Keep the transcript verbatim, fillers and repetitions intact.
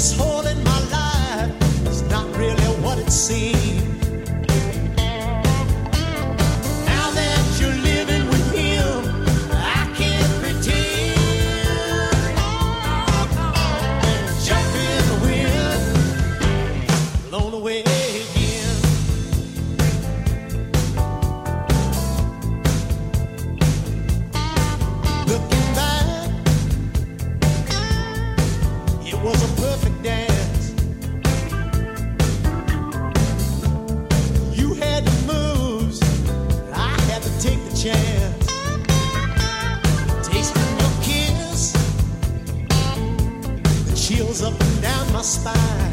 this hole in my life is not really what it seems. Now that you're living with him, I can't pretend. Jump in the wind, blown away again. Looking back, it was a perfect dance. You had the moves, I had to take the chance. Tasting your kiss, the chills up and down my spine.